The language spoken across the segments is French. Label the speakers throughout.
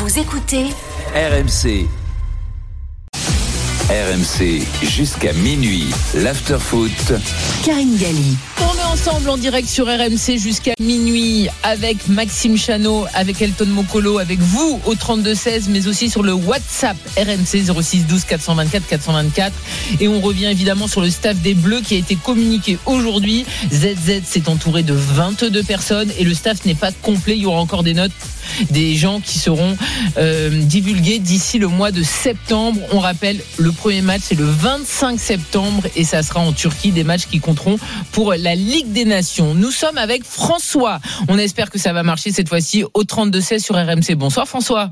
Speaker 1: Vous écoutez
Speaker 2: RMC. RMC jusqu'à minuit. L'after-foot.
Speaker 1: Karine Galli.
Speaker 3: On est ensemble en direct sur RMC jusqu'à minuit avec Maxime Chano, avec Elton Mokolo, avec vous au 32-16, mais aussi sur le WhatsApp RMC 06 12 424 424. Et on revient évidemment sur le staff des Bleus qui a été communiqué aujourd'hui. ZZ s'est entouré de 22 personnes et le staff n'est pas complet. Il y aura encore des notes, des gens qui seront divulgués d'ici le mois de septembre. On rappelle, le premier match c'est le 25 septembre et ça sera en Turquie, des matchs qui compteront pour la Ligue des Nations. Nous sommes avec François. On espère que ça va marcher cette fois-ci au 32-16 sur RMC. Bonsoir François.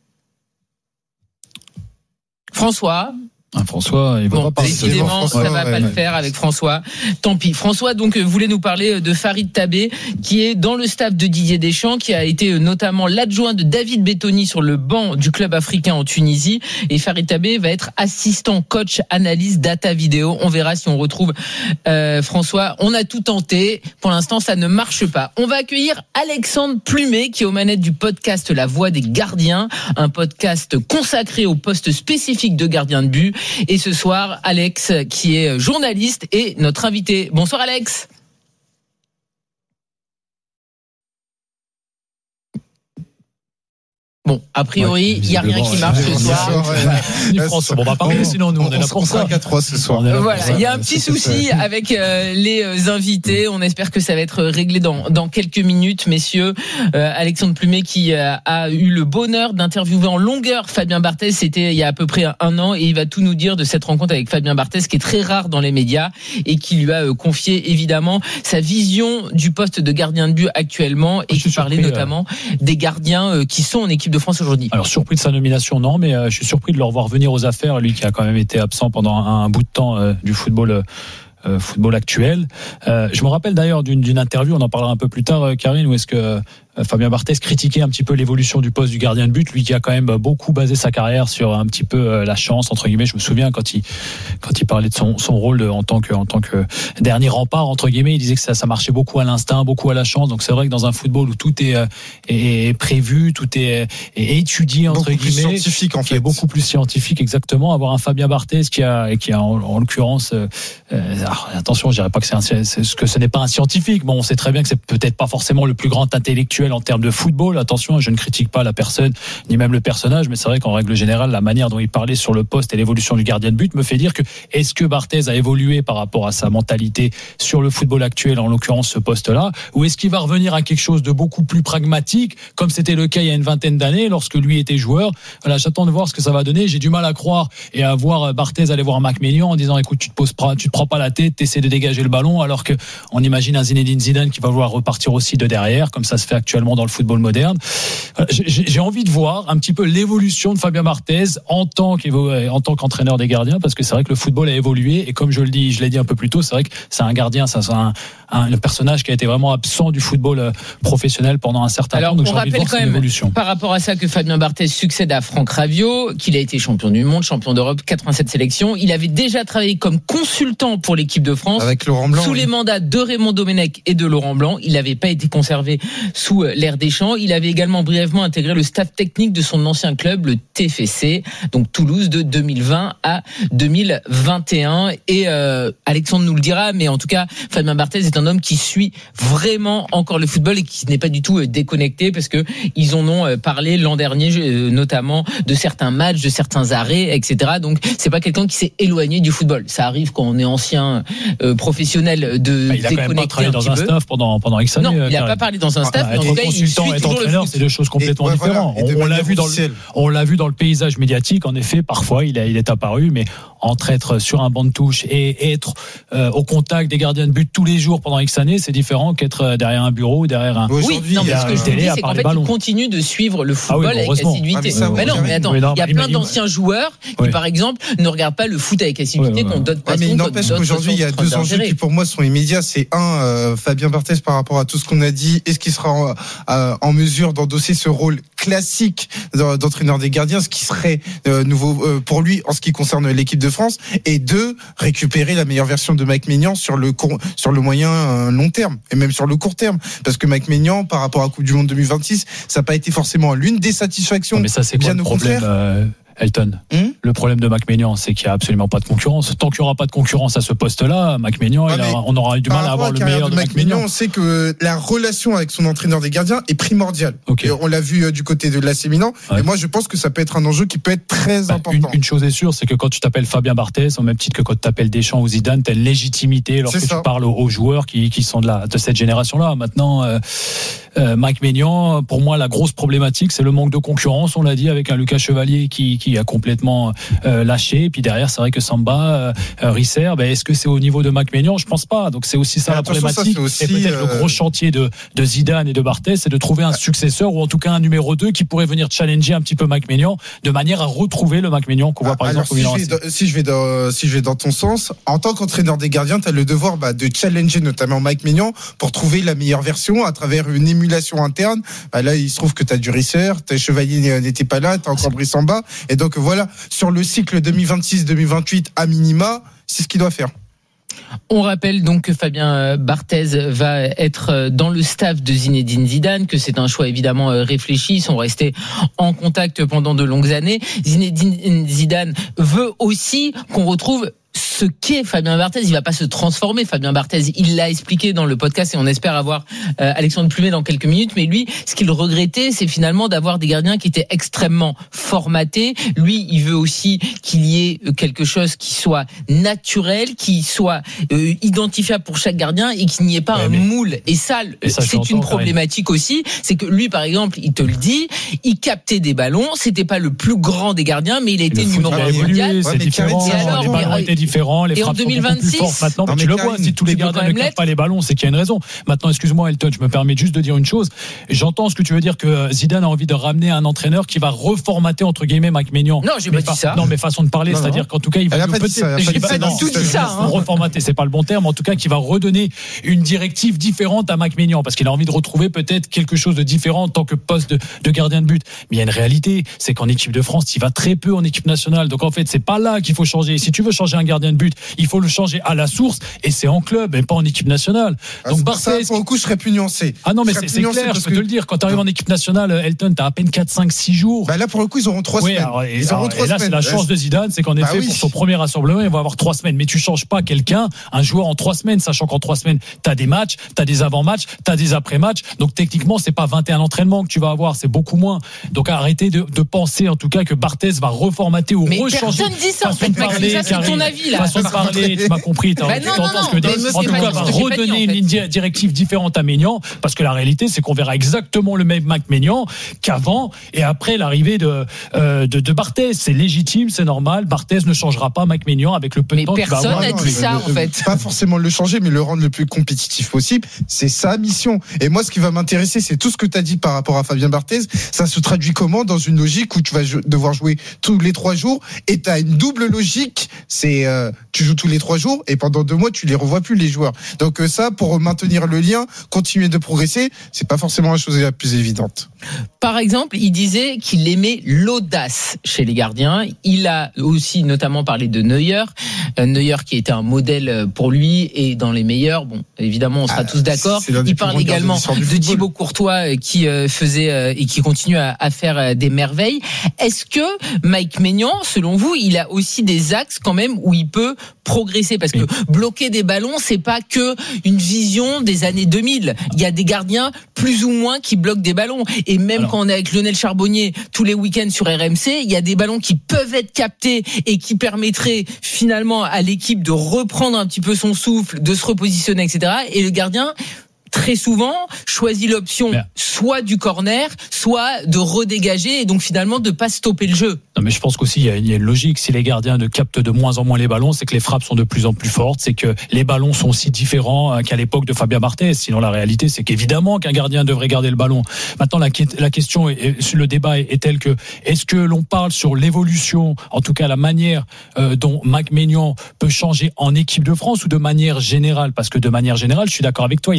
Speaker 3: François,
Speaker 4: il va pas parler.
Speaker 3: Décidément, ça va pas le faire avec François. Tant pis. François, donc, voulait nous parler de Farid Tabé, qui est dans le staff de Didier Deschamps, qui a été notamment l'adjoint de David Bettoni sur le banc du club africain en Tunisie. Et Farid Tabé va être assistant coach, analyse, data vidéo. On verra si on retrouve François. On a tout tenté. Pour l'instant, ça ne marche pas. On va accueillir Alexandre Plumet, qui est aux manettes du podcast La Voix des Gardiens, un podcast consacré au poste spécifique de gardien de but. Et ce soir, Alex, qui est journaliste, est notre invité. Bonsoir Alex. Bon, a priori, il n'y a rien qui marche ce soir.
Speaker 4: François, on va parler, sinon nous on est là pour ça.
Speaker 5: 5-3 ce soir.
Speaker 3: Voilà, il y a un petit souci avec les invités. On espère que ça va être réglé dans quelques minutes, messieurs. Alexandre Plumet qui a eu le bonheur d'interviewer en longueur Fabien Barthez. C'était il y a à peu près un an et il va tout nous dire de cette rencontre avec Fabien Barthez qui est très rare dans les médias et qui lui a confié évidemment sa vision du poste de gardien de but actuellement et qui parlait notamment des gardiens qui sont en équipe de France aujourd'hui.
Speaker 4: Alors surpris de sa nomination, non, mais je suis surpris de le revoir venir aux affaires, lui qui a quand même été absent pendant un bout de temps du football actuel. Je me rappelle d'ailleurs d'une interview, on en parlera un peu plus tard, Karine, où est-ce que Fabien Barthez critiquait un petit peu l'évolution du poste du gardien de but, lui qui a quand même beaucoup basé sa carrière sur un petit peu la chance entre guillemets. Je me souviens quand il parlait de son rôle en tant que dernier rempart entre guillemets, il disait que ça marchait beaucoup à l'instinct, beaucoup à la chance. Donc c'est vrai que dans un football où tout est prévu, tout est étudié entre
Speaker 5: beaucoup
Speaker 4: guillemets,
Speaker 5: plus scientifique en fait,
Speaker 4: qui est beaucoup plus scientifique exactement. Avoir un Fabien Barthez qui a en l'occurrence, attention, je dirais pas que ce n'est pas un scientifique. Bon, on sait très bien que c'est peut-être pas forcément le plus grand intellectuel en termes de football. Attention, je ne critique pas la personne ni même le personnage, mais c'est vrai qu'en règle générale, la manière dont il parlait sur le poste et l'évolution du gardien de but me fait dire que est-ce que Barthez a évolué par rapport à sa mentalité sur le football actuel, en l'occurrence ce poste-là, ou est-ce qu'il va revenir à quelque chose de beaucoup plus pragmatique, comme c'était le cas il y a une vingtaine d'années lorsque lui était joueur. Voilà, j'attends de voir ce que ça va donner. J'ai du mal à croire et à voir Barthez aller voir Marc Maignan en disant écoute, tu te prends pas la tête, t'essaies de dégager le ballon, alors que on imagine un Zinedine Zidane qui va vouloir repartir aussi de derrière, comme ça se fait actuellement dans le football moderne. J'ai envie de voir un petit peu l'évolution de Fabien Barthez en tant qu'entraîneur des gardiens, parce que c'est vrai que le football a évolué et comme je l'ai dit un peu plus tôt, c'est vrai que c'est un gardien, c'est un personnage qui a été vraiment absent du football professionnel pendant un certain temps. Donc
Speaker 3: on rappelle quand même par rapport à ça que Fabien Barthez succède à Franck Raviot, qu'il a été champion du monde, champion d'Europe, 87 sélections. Il avait déjà travaillé comme consultant pour l'équipe de France
Speaker 5: avec Laurent Blanc,
Speaker 3: sous les mandats de Raymond Domenech et de Laurent Blanc. Il n'avait pas été conservé sous l'ère Deschamps. Il avait également brièvement intégré le staff technique de son ancien club, le TFC, donc Toulouse, de 2020 à 2021. Et Alexandre nous le dira, mais en tout cas, Fabien Barthez est un homme qui suit vraiment encore le football et qui n'est pas du tout déconnecté, parce que ils en ont parlé l'an dernier, notamment de certains matchs, de certains arrêts, etc. Donc c'est pas quelqu'un qui s'est éloigné du football. Ça arrive quand on est ancien professionnel de
Speaker 4: déconnecter. Il a quand même pas travaillé dans un staff pendant X années.
Speaker 3: Non, il n'a pas parlé dans un staff, mais en tout cas, il suit toujours
Speaker 4: entraîneur, c'est deux choses complètement différentes. On l'a vu dans le paysage médiatique. En effet, parfois, il est apparu, mais entre être sur un banc de touche et être au contact des gardiens de but tous les jours pendant X années, c'est différent qu'être derrière un bureau ou derrière un.
Speaker 3: Oui, non, mais ce que je te dis, c'est qu'en fait, il continue de suivre le football avec assiduité. Mais non, mais attends, il y a plein d'anciens joueurs qui, par exemple, ne regardent pas le foot avec assiduité, qu'on donne pas.
Speaker 5: Mais il n'empêche qu'aujourd'hui, il y a deux enjeux qui, pour moi, sont immédiats. C'est Fabien Barthez par rapport à tout ce qu'on a dit. Est-ce qu'il sera en mesure d'endosser ce rôle classique d'entraîneur des gardiens, ce qui serait nouveau pour lui en ce qui concerne l'équipe de France, et 2, récupérer la meilleure version de Mike Maignan sur le moyen long terme et même sur le court terme, parce que Mike Maignan par rapport à la Coupe du Monde 2026, ça n'a pas été forcément l'une des satisfactions.
Speaker 4: Mais ça, c'est quoi
Speaker 5: bien
Speaker 4: le
Speaker 5: au
Speaker 4: problème,
Speaker 5: contraire.
Speaker 4: Elton? Le problème de Mike Maignan, c'est qu'il n'y a absolument pas de concurrence. Tant qu'il n'y aura pas de concurrence à ce poste-là, Mike Maignan, on aura eu du mal à avoir le meilleur de Mike Maignan.
Speaker 5: On sait que la relation avec son entraîneur des gardiens est primordiale. Okay. Et on l'a vu du côté de l'AC Milan. Ouais. Et moi, je pense que ça peut être un enjeu qui peut être très important.
Speaker 4: Une chose est sûre, c'est que quand tu t'appelles Fabien Barthez, au même titre que quand tu t'appelles Deschamps ou Zidane, tu as une légitimité lorsque tu parles aux joueurs qui sont de cette génération-là. Maintenant, Mike Maignan, pour moi, la grosse problématique, c'est le manque de concurrence. On l'a dit, avec un Lucas Chevalier qui a complètement lâché. Et puis derrière, c'est vrai que Samba, Risser, est-ce que c'est au niveau de Mike Maignan? Je pense pas. Donc c'est aussi ça la problématique. Et peut-être le gros chantier de Zidane et de Barthez, c'est de trouver un successeur ou en tout cas un numéro 2 qui pourrait venir challenger un petit peu Mike Maignan de manière à retrouver le Mike Maignan qu'on voit par exemple au Milan.
Speaker 5: Si je vais dans ton sens, en tant qu'entraîneur des gardiens, tu as le devoir de challenger notamment Mike Maignan pour trouver la meilleure version à travers une émulation interne. Là, il se trouve que tu as du Risser, tes Chevalier n'était pas là, tu as encore Brice Samba. Et donc voilà, sur le cycle 2026-2028 à minima, c'est ce qu'il doit faire.
Speaker 3: On rappelle donc que Fabien Barthez va être dans le staff de Zinedine Zidane, que c'est un choix évidemment réfléchi. Ils sont restés en contact pendant de longues années. Zinedine Zidane veut aussi qu'on retrouve ce qu'est Fabien Barthez. Il va pas se transformer, Fabien Barthez. Il l'a expliqué dans le podcast et on espère avoir Alexandre Plumet dans quelques minutes. Mais lui, ce qu'il regrettait, c'est finalement d'avoir des gardiens qui étaient extrêmement formatés. Lui, il veut aussi qu'il y ait quelque chose qui soit naturel, qui soit identifiable pour chaque gardien et qu'il n'y ait pas un moule. Et ça c'est une problématique aussi. C'est que lui, par exemple, il te le dit, il captait des ballons. C'était pas le plus grand des gardiens, mais il a été numéro 1 mondial.
Speaker 4: C'est différent. Les ballons étaient différents, les frappes sont beaucoup plus fortes maintenant. Mais tu le vois, si tous les gardiens ne captent pas les ballons, c'est qu'il y a une raison. Maintenant, excuse-moi Elton, je me permets juste de dire une chose. J'entends ce que tu veux dire, que Zidane a envie de ramener un entraîneur qui va reformater entre guillemets Mike Maignan.
Speaker 3: Non, j'ai pas dit ça.
Speaker 4: Non, mais façon de parler, c'est-à-dire qu'en tout cas, il va peut-être
Speaker 3: j'ai pas du tout dit ça.
Speaker 4: Reformater, c'est pas le bon terme. En tout cas, qui va redonner une directive différente à Mike Maignan, parce qu'il a envie de retrouver peut-être quelque chose de différent en tant que poste de gardien de but. Mais il y a une réalité, c'est qu'en équipe de France, il va très peu en équipe nationale. Donc en fait, c'est pas là qu'il faut changer. Si tu veux changer un gardien de but, il faut le changer à la source, et c'est en club et pas en équipe nationale. Donc
Speaker 5: Barthez, pour le coup, je serais plus nuancé.
Speaker 4: Ah non, mais c'est clair, je peux te le dire. Quand tu arrives en équipe nationale, Elton, t'as à peine 4, 5, 6 jours.
Speaker 5: Là, pour le coup, ils auront 3 semaines.
Speaker 4: Ils auront 3 semaines. C'est la chance de Zidane, c'est qu'en effet, pour son premier rassemblement, il va avoir 3 semaines. Mais tu changes pas un joueur en 3 semaines, sachant qu'en 3 semaines, t'as des matchs, t'as des avant-matchs, t'as des après-matchs. Donc techniquement, c'est pas 21 entraînements que tu vas avoir, c'est beaucoup moins. Donc arrêtez de penser, en tout cas, que Barthez va reformater ou rechanger.
Speaker 3: Personne dit ça, en fait. C'est ton avis, là.
Speaker 4: Façon de parler, tu m'as compris. Tu entends ce que je dis. En tout cas, va redonner une ligne directive différente à Maignan, parce que la réalité, c'est qu'on verra exactement le même Mike Maignan qu'avant et après l'arrivée de Barthez. C'est légitime, c'est normal. Barthez ne changera pas Mike Maignan avec le peu de temps qu'il va avoir.
Speaker 3: Personne n'a dit ça, en fait.
Speaker 5: Pas forcément le changer, mais le rendre le plus compétitif possible. C'est sa mission. Et moi, ce qui va m'intéresser, c'est tout ce que tu as dit par rapport à Fabien Barthez. Ça se traduit comment dans une logique où tu vas devoir jouer tous les 3 jours, et tu as une double logique. C'est tu joues tous les 3 jours et pendant 2 mois tu les revois plus, les joueurs. Donc ça, pour maintenir le lien, continuer de progresser, c'est pas forcément la chose la plus évidente.
Speaker 3: Par exemple, il disait qu'il aimait l'audace chez les gardiens. Il a aussi notamment parlé de Neuer. Neuer qui était un modèle pour lui et dans les meilleurs. Bon, évidemment, on sera tous d'accord. Il parle également de Thibaut Courtois qui faisait et qui continue à faire des merveilles. Est-ce que Mike Maignan, selon vous, il a aussi des axes quand même où il peut progresser? Parce que bloquer des ballons, c'est pas que une vision des années 2000. Il y a des gardiens plus ou moins qui bloquent des ballons. Et même quand on est avec Lionel Charbonnier tous les week-ends sur RMC, il y a des ballons qui peuvent être captés et qui permettraient finalement à l'équipe de reprendre un petit peu son souffle, de se repositionner, etc. Et le gardien, très souvent, choisit l'option soit du corner, soit de redégager et donc finalement de pas stopper le jeu.
Speaker 4: Non, mais je pense qu'aussi il y a une logique. Si les gardiens ne captent de moins en moins les ballons, c'est que les frappes sont de plus en plus fortes, c'est que les ballons sont aussi différents qu'à l'époque de Fabien Barthez. Sinon, la réalité, c'est qu'évidemment qu'un gardien devrait garder le ballon. Maintenant, la question le débat est tel que est-ce que l'on parle sur l'évolution, en tout cas la manière dont Mike Maignan peut changer en équipe de France, ou de manière générale? Parce que de manière générale, je suis d'accord avec toi, il a un axe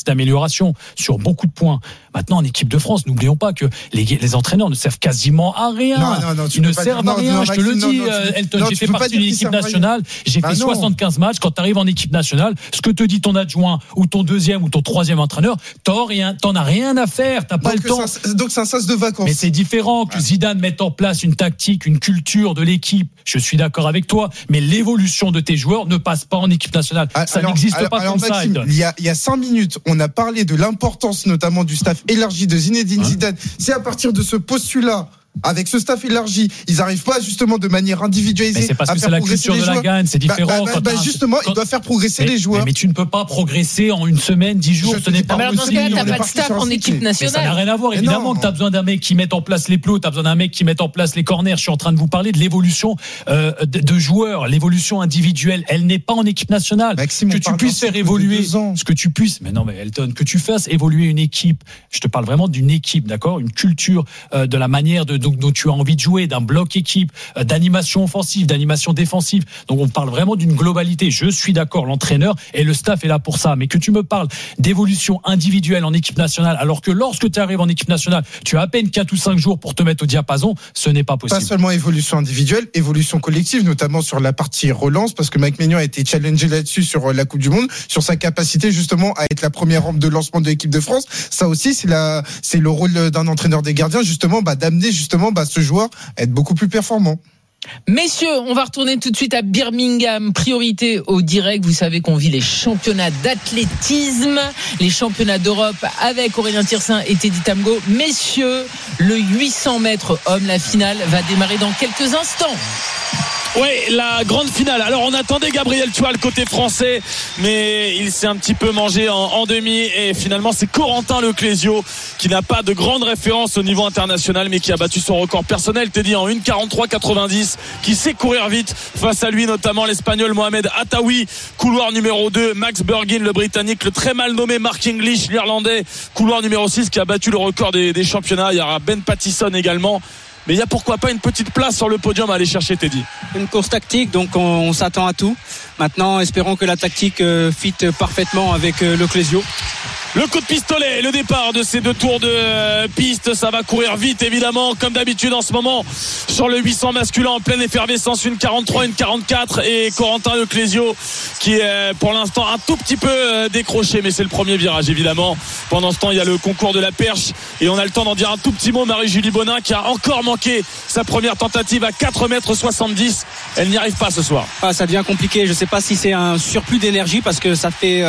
Speaker 4: d'axe d'amélioration sur beaucoup de points. Maintenant, en équipe de France, n'oublions pas que les entraîneurs ne servent quasiment à rien.
Speaker 5: Non,
Speaker 4: Ils ne servent à rien, je te le dis, Elton. J'ai fait partie d'une équipe nationale, j'ai fait 75 matchs. Quand tu arrives en équipe nationale, ce que te dit ton adjoint ou ton deuxième ou ton troisième entraîneur, t'en as rien à faire, t'as pas le temps.
Speaker 5: Donc c'est un sas de vacances.
Speaker 4: Mais c'est différent que Zidane mette en place une tactique, une culture de l'équipe. Je suis d'accord avec toi, mais l'évolution de tes joueurs ne passe pas en équipe nationale. Ça n'existe pas comme ça.
Speaker 5: Il y a 5 minutes, on a parlé de l'importance notamment du staff élargi de Zinedine Zidane. C'est à partir de ce postulat, avec ce staff élargi, ils n'arrivent pas justement de manière individualisée.
Speaker 4: Mais c'est parce que c'est la culture de la gagne, c'est différent.
Speaker 5: Justement, il doit faire progresser les joueurs.
Speaker 4: Mais tu ne peux pas progresser en une semaine, 10 jours. Ce n'est pas
Speaker 3: possible. Dans ce cas, t'as pas de staff en équipe nationale.
Speaker 4: Ça n'a rien à voir. Évidemment que tu as besoin d'un mec qui mette en place les plots, tu as besoin d'un mec qui mette en place les corners. Je suis en train de vous parler de l'évolution de joueurs, l'évolution individuelle. Elle n'est pas en équipe nationale.
Speaker 5: Maxime,
Speaker 4: que tu puisses faire évoluer ce que tu puisses. Mais non, mais Elton, que tu fasses évoluer une équipe. Je te parle vraiment d'une équipe, d'accord? Une culture de la manière dont tu as envie de jouer, d'un bloc équipe, d'animation offensive, d'animation défensive. Donc on parle vraiment d'une globalité. Je suis d'accord, l'entraîneur et le staff est là pour ça. Mais que tu me parles d'évolution individuelle en équipe nationale, alors que lorsque tu arrives en équipe nationale, tu as à peine 4 ou 5 jours pour te mettre au diapason, ce n'est pas possible.
Speaker 5: Pas seulement évolution individuelle, évolution collective, notamment sur la partie relance, parce que Mike Maignan a été challengé là-dessus sur la Coupe du Monde, sur sa capacité justement à être la première rampe de lancement de l'équipe de France. Ça aussi, c'est le rôle d'un entraîneur des gardiens, justement, d'amener justement ce joueur à être beaucoup plus performant.
Speaker 3: Messieurs, on va retourner tout de suite à Birmingham. Priorité au direct. Vous savez qu'on vit les championnats d'athlétisme, les championnats d'Europe avec Aurélien Tiersin et Teddy Tamgo. Messieurs, le 800 mètres homme, la finale va démarrer dans quelques instants.
Speaker 6: Oui, la grande finale. Alors on attendait Gabriel Tual côté français, mais il s'est un petit peu mangé en demi, et finalement c'est Corentin Leclésio qui n'a pas de grande référence au niveau international, mais qui a battu son record personnel, t'es dit, en 1:43,90, qui sait courir vite. Face à lui notamment l'Espagnol Mohamed Attaoui, couloir numéro 2, Max Burgin le Britannique, le très mal nommé Mark English l'Irlandais, couloir numéro 6, qui a battu le record des championnats. Il y aura Ben Pattison également. Mais il y a pourquoi pas une petite place sur le podium à aller chercher, Teddy.
Speaker 7: Une course tactique, donc on s'attend à tout. Maintenant, espérons que la tactique fit parfaitement avec Leclésio.
Speaker 6: Le coup de pistolet, le départ de ces 2 tours de piste, ça va courir vite évidemment, comme d'habitude en ce moment sur le 800 masculin en pleine effervescence, 1:43, 1:44, et Corentin Leclésio qui est pour l'instant un tout petit peu décroché, mais c'est le premier virage évidemment. Pendant ce temps, il y a le concours de la perche, et on a le temps d'en dire un tout petit mot. Marie-Julie Bonin qui a encore manqué sa première tentative à 4,70 m. Elle n'y arrive pas ce soir.
Speaker 7: Ça devient compliqué, je ne sais pas si c'est un surplus d'énergie, parce que ça fait,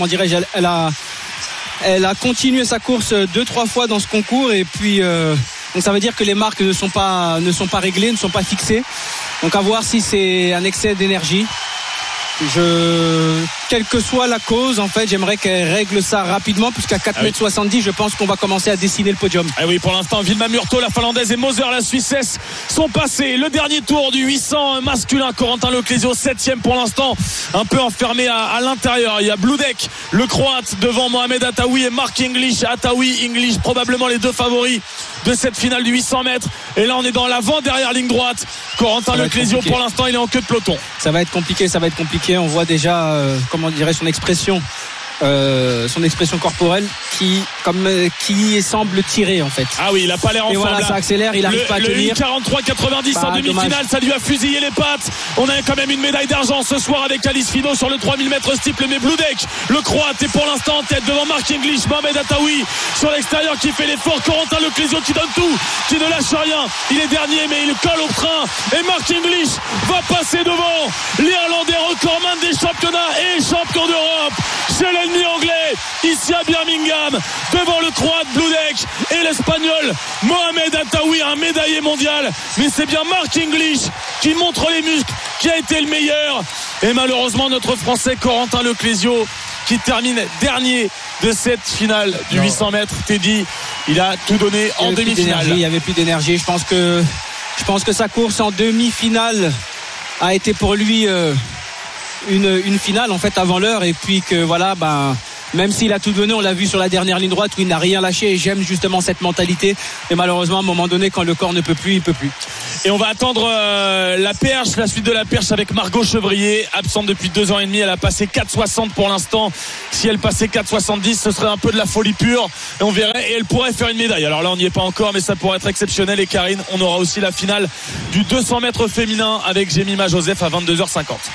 Speaker 7: elle a continué sa course 2-3 fois dans ce concours, et puis donc ça veut dire que les marques ne sont pas réglées, ne sont pas fixées. Donc à voir si c'est un excès d'énergie. Quelle que soit la cause, en fait, j'aimerais qu'elle règle ça rapidement, puisqu'à 4,70 m, je pense qu'on va commencer à dessiner le podium.
Speaker 6: Ah oui, pour l'instant, Vilma Murto, la Finlandaise, et Moser, la Suissesse, sont passés. Le dernier tour du 800 masculin, Corentin Leclésio, 7e pour l'instant, un peu enfermé à l'intérieur. Il y a Bloudek, le Croate, devant Mohamed Attaoui et Mark English. Attaoui, English, probablement les 2 favoris de cette finale du 800 mètres. Et là, on est dans l'avant-dernière ligne droite. Corentin Leclésio, pour l'instant, il est en queue de peloton.
Speaker 7: Ça va être compliqué. On voit déjà, comment dirais, son expression corporelle qui semble tirer, en fait.
Speaker 6: Ah oui, il a pas l'air en forme.
Speaker 7: Et voilà, ça accélère, il n'arrive pas à tenir.
Speaker 6: 43,90 en demi-finale, ça lui a fusillé les pattes. On a quand même une médaille d'argent ce soir avec Alice Finot sur le 3000 mètres steeple, mais Bloudek, le Croate, est pour l'instant en tête devant Mark English. Mohamed Attaoui sur l'extérieur qui fait l'effort. Corentin Leclésio qui donne tout, qui ne lâche rien. Il est dernier, mais il colle au train, et Mark English va passer devant l'Irlandais, recordman des championnats et champion d'Europe chez l'ennemi anglais, ici à Birmingham, devant le Croate Bloudek et l'Espagnol Mohamed Attaoui, un médaillé mondial. Mais c'est bien Mark English qui montre les muscles, qui a été le meilleur. Et malheureusement, notre Français Corentin Leclésio qui termine dernier de cette finale du 800 mètres. Teddy, il a tout donné en demi-finale.
Speaker 7: Il n'y avait plus d'énergie. Je pense que sa course en demi-finale a été pour lui une finale, en fait, avant l'heure, et puis que voilà, même s'il a tout donné, on l'a vu sur la dernière ligne droite où il n'a rien lâché, et j'aime justement cette mentalité. Et malheureusement, à un moment donné, quand le corps ne peut plus, il peut plus.
Speaker 6: Et on va attendre la perche, la suite de la perche avec Margot Chevrier, absente depuis 2 ans et demi. Elle a passé 4,60 pour l'instant. Si elle passait 4,70, ce serait un peu de la folie pure, et on verrait, et elle pourrait faire une médaille. Alors là, on n'y est pas encore, mais ça pourrait être exceptionnel. Et Karine, on aura aussi la finale du 200 mètres féminin avec Jemima Joseph à 22h50.